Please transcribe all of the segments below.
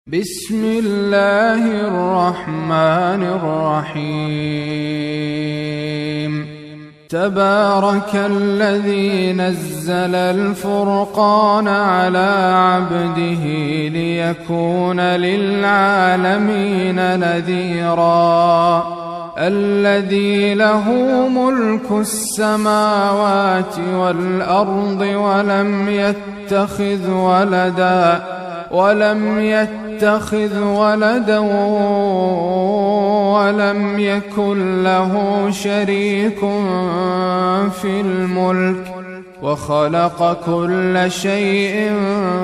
بسم الله الرحمن الرحيم تبارك الذي نزل الفرقان على عبده ليكون للعالمين نذيرا الذي له ملك السماوات والأرض ولم يتخذ ولدا ولم يكن له شريك في الملك وخلق كل شيء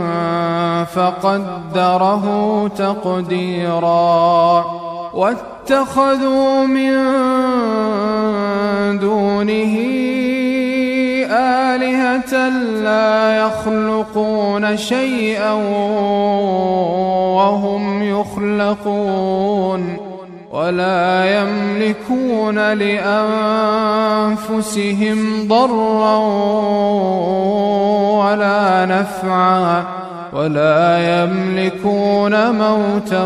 فقدره تقديرا واتخذوا من دونه آلهة لا يخلقون شيئا وهم يخلقون ولا يملكون لأنفسهم ضرا ولا نفعا ولا يملكون موتا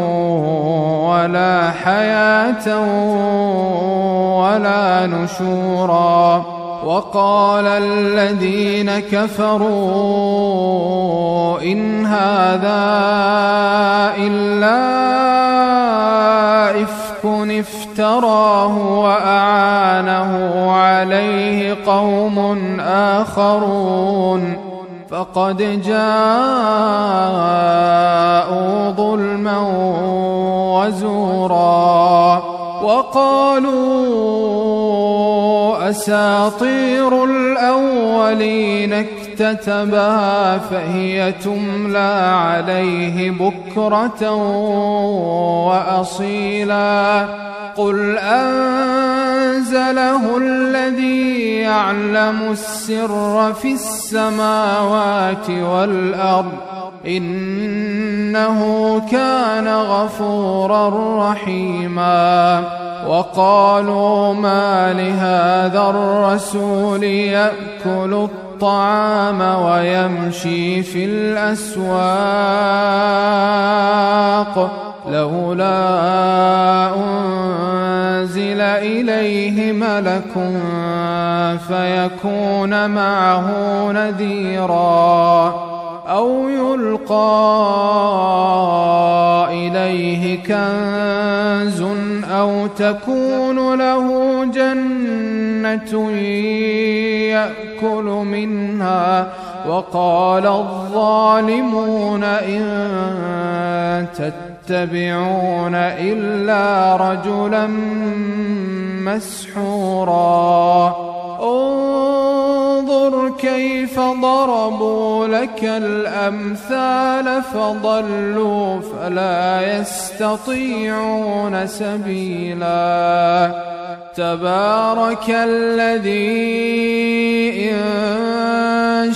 ولا حياة ولا نشورا وقال الذين كفروا إن هذا إلا إفك افتراه وأعانه عليه قوم آخرون فقد جاءوا ظلما وزورا وقالوا أساطير الأولين اكتتبها فهي تملى عليه بكرة وأصيلا قل أنزله الذي يعلم السر في السماوات والأرض إنه كان غفورا رحيما وقالوا ما لهذا الرسول يأكل الطعام ويمشي في الأسواق لولا أنزل إليه ملك فيكون معه نذيرا أو يلقى إليه كنز أو تكون له جنة يأكل منها وقال الظالمون إن تتبعون إلا رجلا مسحورا انظر كيف ضربوا لك الأمثال فضلوا فلا يستطيعون سبيلا تبارك الذي إن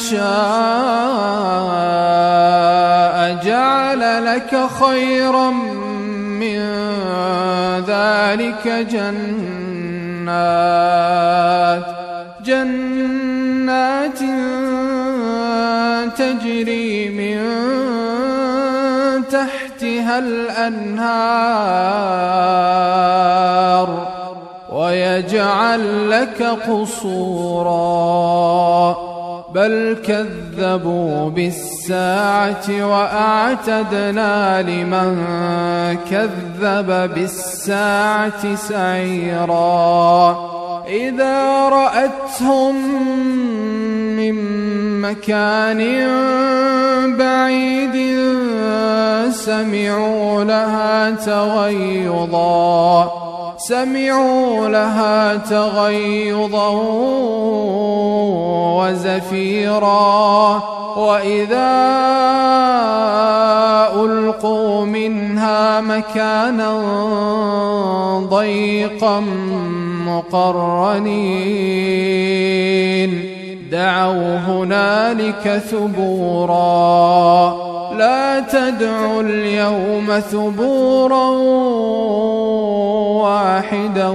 شاء جعل لك خيرا من ذلك جنات تجري من تحتها الأنهار ويجعل لك قصورا بل كذبوا بالساعة وأعتدنا لمن كذب بالساعة سعيرا إذا رأتهم من مكان بعيد سمعوا لها تغيظا وزفيرا وإذا ألقوا منها مكانا ضيقا مقرنين دعوا هنالك ثبورا لا تدعوا اليوم ثبورا واحدا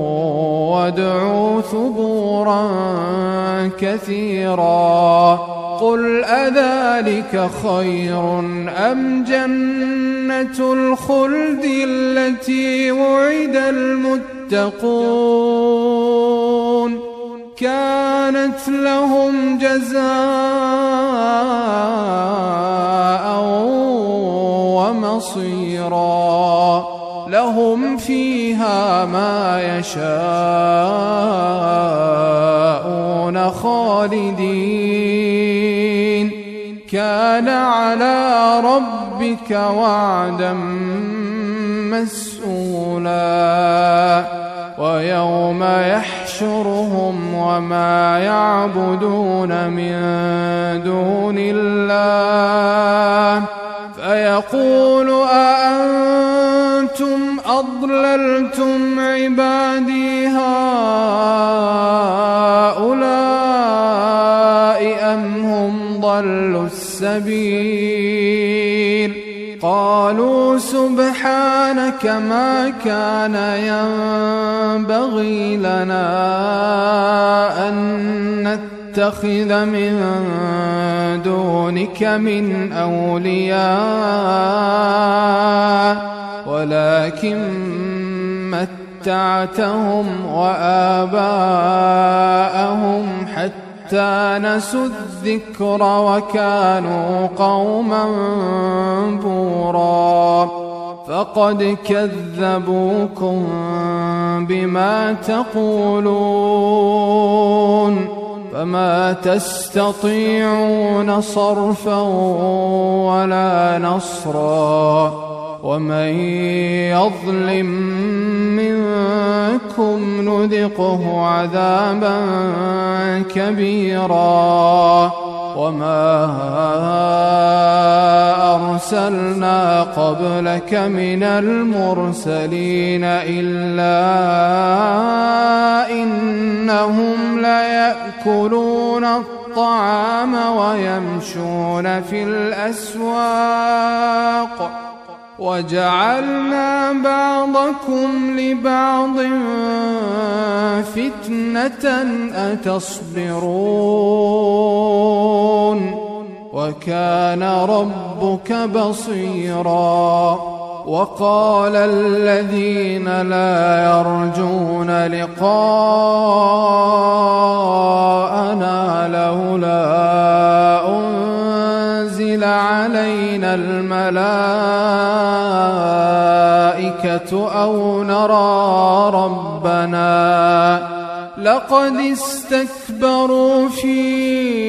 وادعوا ثبورا كثيرا قل أذلك خير أم جنة الخلد التي وعد المتقون كانت لهم جزاء ومصيرا لهم فيها ما يشاءون خالدين كان على ربك وعدا مسئولا ويوم يحشرهم وما يعبدون من دون الله فيقول أأنتم أضللتم عبادي هؤلاء أم هم ضلوا السبيل قالوا سبحانك ما كان ينبغي لنا أن نتخذ من دونك من أولياء ولكن متعتهم وآباءهم حتى نسوا الذكر وكانوا قوما بورا فقد كذبوكم بما تقولون فما تستطيعون صرفا ولا نصرا ومن يظلم منكم نذقه عذابا كبيرا وما أرسلنا قبلك من المرسلين إلا إنهم ليأكلون الطعام ويمشون في الأسواق وجعلنا بعضكم لبعض فتنة أتصبرون وكان ربك بصيرا وقال الذين لا يرجون لقاءنا لولا أنزل علينا الملائكة أو نرى ربنا لقد استكبروا في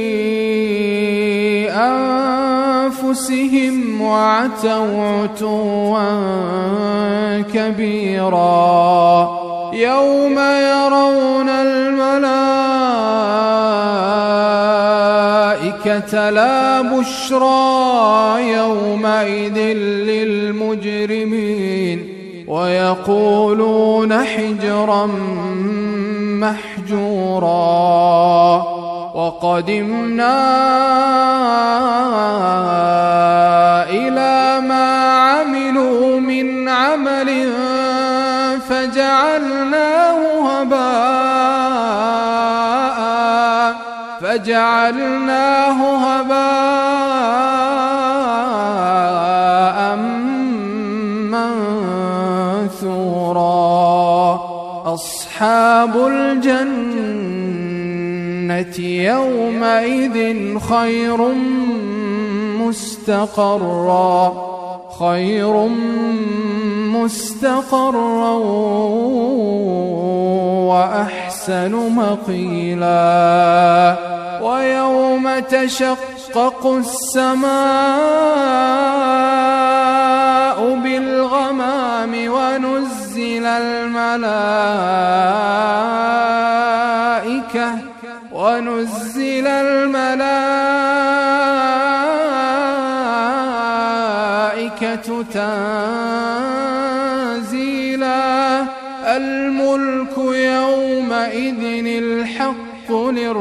أنفسهم وعتوا عتوا كبيرا يوم يرون الملائكة لا بشرى يومئذ للمجرمين ويقولون حجرا محجورا وقدمنا إلى ما عملوا من عمل فجعلناه هباء منثورا أصحاب الجنة يومئذ خير مستقرا وأحسن مقيلا ويوم تشقق السماء بالغمام ونزل الملائكة تنزيلا الملك يومئذ الحق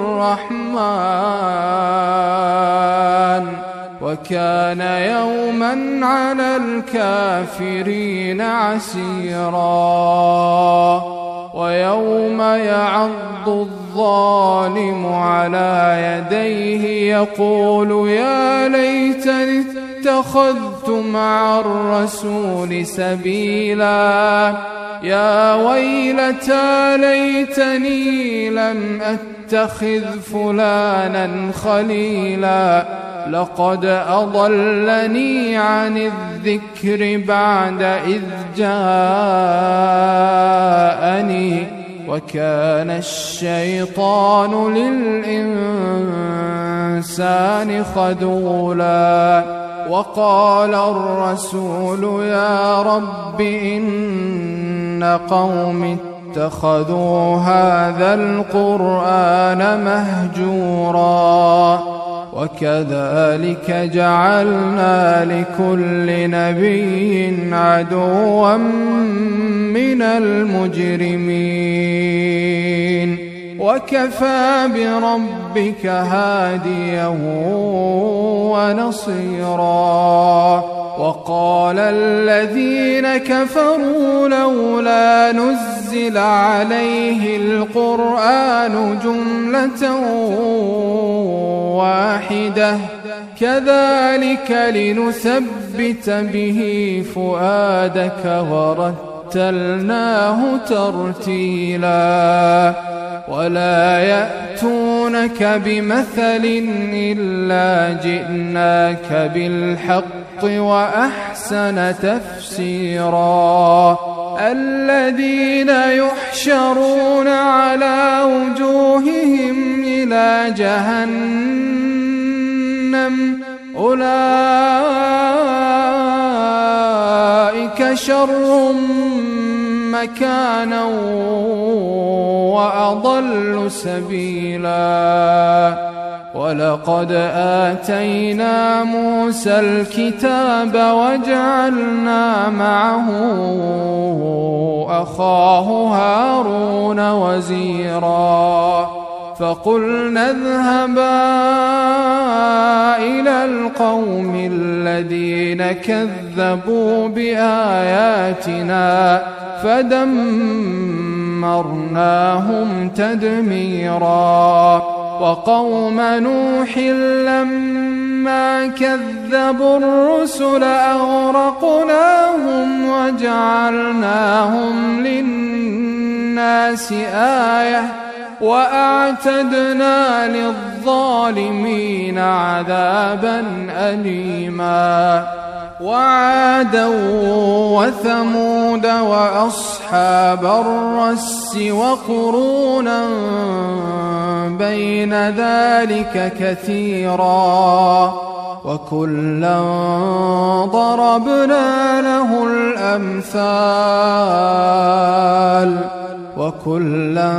للرحمن وكان يوما على الكافرين عسيرا ويوم يعض الظالم على يديه يقول يا ليتني اتخذت مع الرسول سبيلا يا ويلتى ليتني لم أتخذ فلانا خليلا لقد أضلني عن الذكر بعد إذ جاءني وكان الشيطان للإنسان خذولا وقال الرسول يا رب إن قوم اتخذوا هذا القرآن مهجورا وكذلك جعلنا لكل نبي عدوا من المجرمين وكفى بربك هاديا ونصيرا وقال الذين كفروا لولا نزل عليه القرآن جملة واحدة كذلك لنثبت به فؤادك ورتلناه ترتيلا ولا يأتونك بمثل إلا جئناك بالحق وأحسن تفسيرا الذين يحشرون على وجوههم إلى جهنم أولئك شر مكانا وأضل سبيلا ولقد آتينا موسى الكتاب وجعلنا معه أخاه هارون وزيرا فقلنا اذهبا إلى القوم الذين كذبوا بآياتنا فدمرناهم تدميرا وقوم نوح لما كذبوا الرسل أغرقناهم وجعلناهم للناس آية وأعتدنا للظالمين عذابا أليما وعادا وثمود وأصحاب الرس وقرونا بين ذلك كثيرا وكلا ضربنا له الأمثال وكلا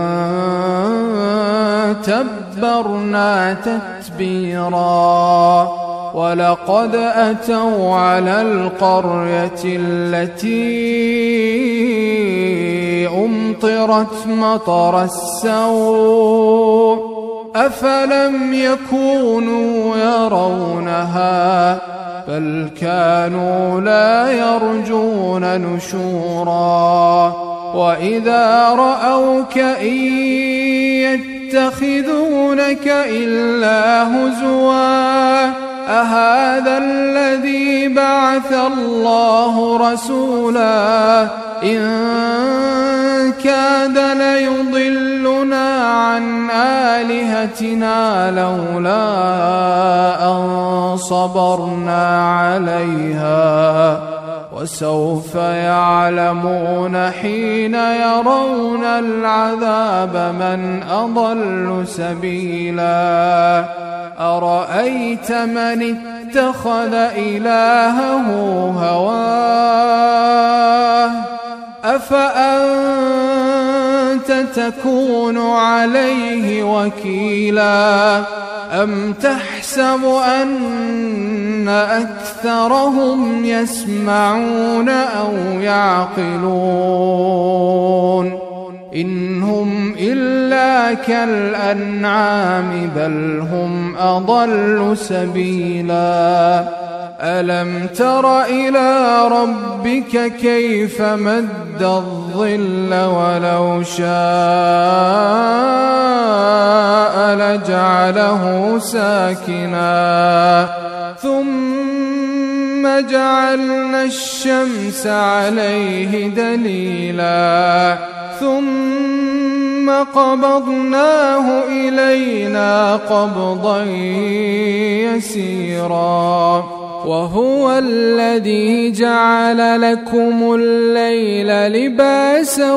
تبرنا تتبيرا ولقد أتوا على القرية التي أمطرت مطر السوء أفلم يكونوا يرونها بل كانوا لا يرجون نشورا وإذا رأوك إن يتخذونك إلا هزوا أهذا الذي بعث الله رسولا إن كاد ليضلنا عن آلهتنا لولا أن صبرنا عليها وسوف يعلمون حين يرون العذاب من أضل سبيلا أرأيت من اتخذ إلهه هواه أفأنت تكون عليه وكيلا أم تحسب أن أكثرهم يسمعون أو يعقلون إن هم إلا كالأنعام بل هم أضل سبيلا ألم تر إلى ربك كيف مد الظل ولو شاء لجعله ساكنا ثم جعلنا الشمس عليه دليلا ثم قبضناه إلينا قبضا يسيرا وهو الذي جعل لكم الليل لباسا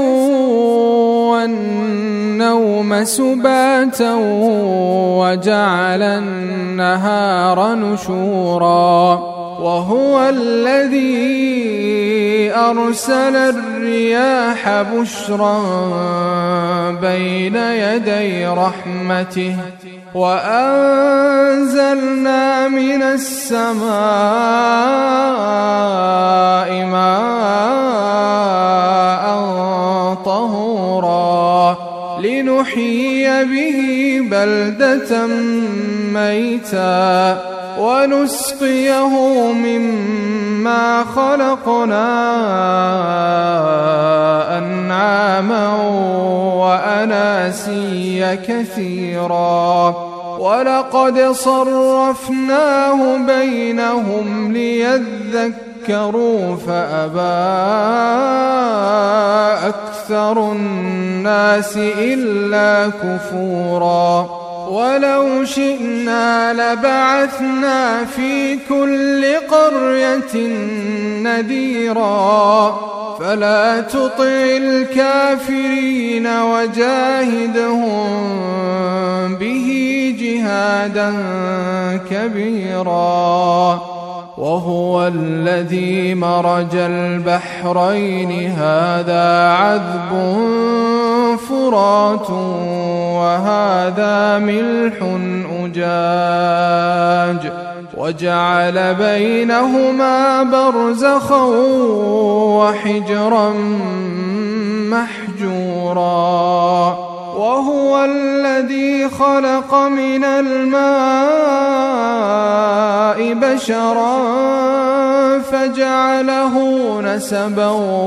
والنوم سباتا وجعل النهار نشورا وهو الذي أرسل الرياح بشرا بين يدي رحمته وأنزلنا من السماء ماء طهورا لنحيي به بلدة ميتا ونسقيه مما خلقنا أنعاما وأناسيا كثيرا ولقد صرفناه بينهم ليذكروا فأبى أكثر الناس إلا كفورا ولو شئنا لبعثنا في كل قرية نذيرا فلا تطع الكافرين وجاهدهم به جهادا كبيرا وهو الذي مرج البحرين هذا عذب فرات وهذا ملح أجاج وجعل بينهما برزخا وحجرا محجورا وهو الذي خلق من الماء بشرا فجعله نسبا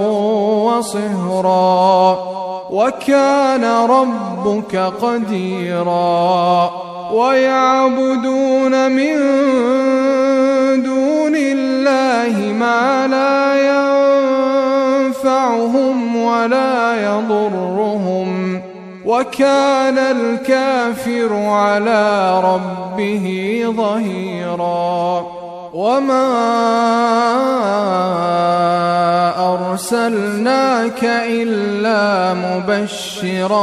وصهرا وكان ربك قديرا ويعبدون من دون الله ما لا ينفعهم ولا يضرهم وكان الكافر على ربه ظهيرا وما أرسلناك إلا مبشرا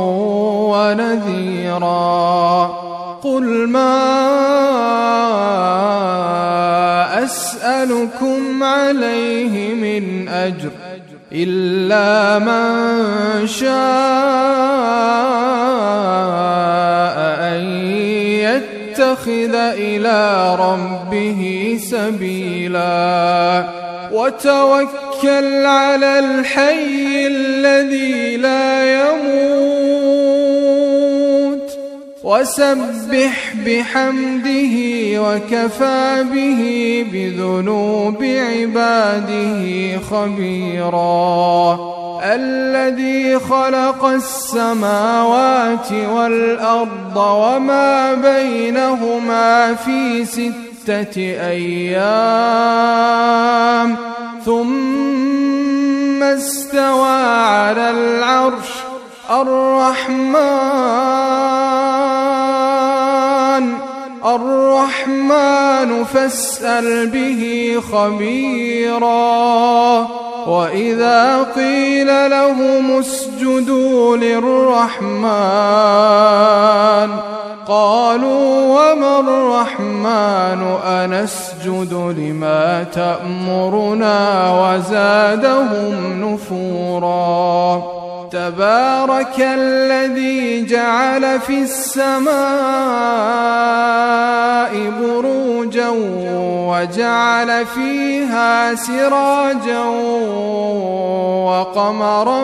ونذيرا قل ما أسألكم عليه من أجر إلا من شاء أن يتخذ إلى ربه سبيلا وتوكل على الحي الذي لا يموت وسبح بحمده وكفى به بذنوب عباده خبيرا الذي خلق السماوات والأرض وما بينهما في 6 أيام ثم استوى على العرش الرحمن فاسأل به خبيرا وإذا قيل لهم اسجدوا للرحمن قالوا وما الرحمن أنسجد لما تأمرنا وزادهم نفورا تبارك الذي جعل في السماء بروجا وجعل فيها سراجا وقمرا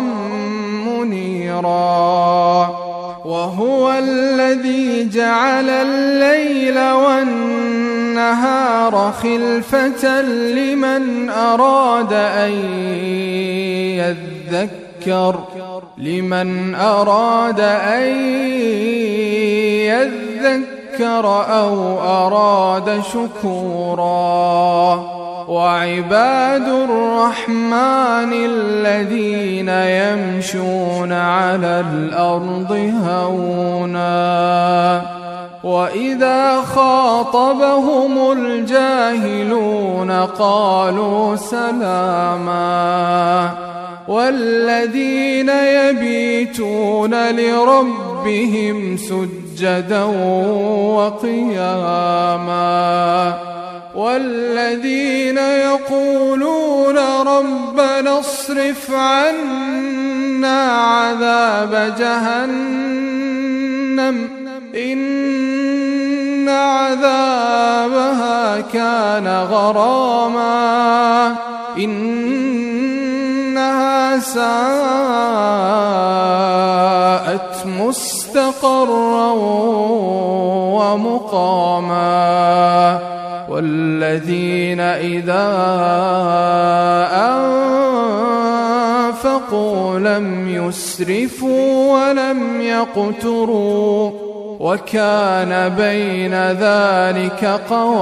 منيرا وهو الذي جعل الليل والنهار النهار خلفة لمن أراد أن يذكر أو أراد شكورا وعباد الرحمن الذين يمشون على الأرض هونا وإذا خاطبهم الجاهلون قالوا سلاما والذين يبيتون لربهم سجدا وقياما والذين يقولون ربنا اصرف عنا عذاب جهنم إن عذابها كان غراما إنها ساءت مستقرا ومقاما والذين إذا أنفقوا لم يسرفوا ولم يقتروا وكان بين ذلك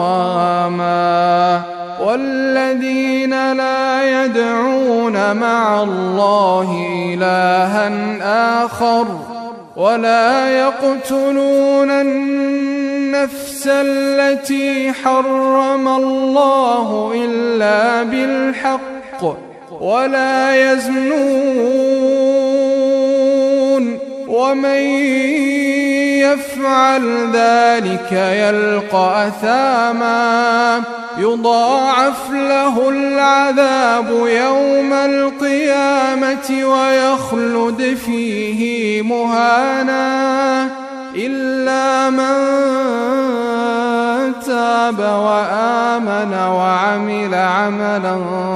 قواما والذين لا يدعون مع الله إلها آخر ولا يقتلون النفس التي حرم الله إلا بالحق ولا يزنون ومن يفعل ذلك يلقى أثاما يضاعف له العذاب يوم القيامة ويخلد فيه مهانا إلا من تاب وآمن وعمل عملا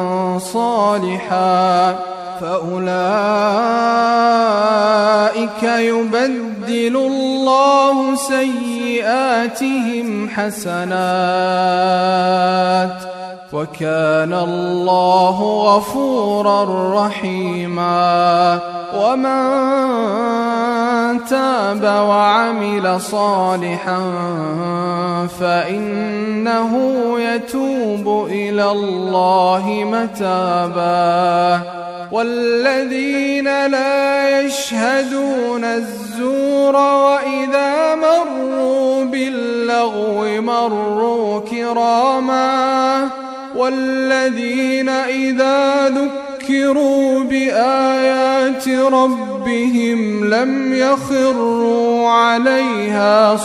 صالحا فأولئك يبدل الله سيئاتهم حسنات وكان الله غفورا رحيما ومن تاب وعمل صالحا فإنه يتوب إلى الله متابا والذين لا يشهدون الزور وإذا مروا باللغو مروا كراما والذين إذا ذكروا بآيات ربهم لم يخروا عليها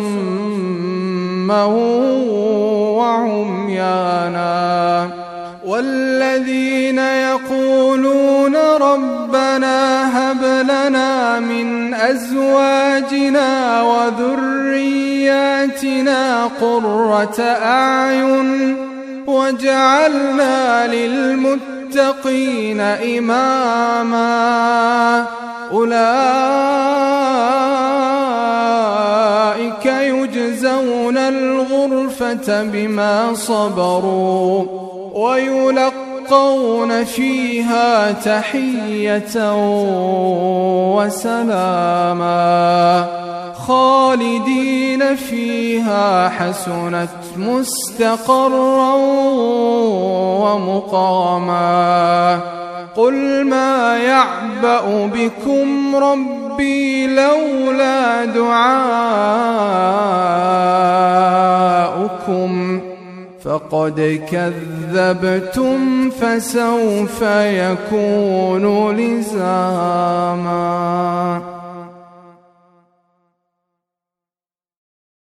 صما وعميانا والذين يقولون ربنا هب لنا من أزواجنا وذرياتنا قرة أعين وجعلنا للمتقين إماما أولئك يجزون الغرفة بما صبروا ويلقون فيها تحية وسلاما خالدين فيها حسنت مستقرا ومقاما قل ما يعبأ بكم ربي لولا دعاؤكم فقد كذبتم فسوف يكون لزاما.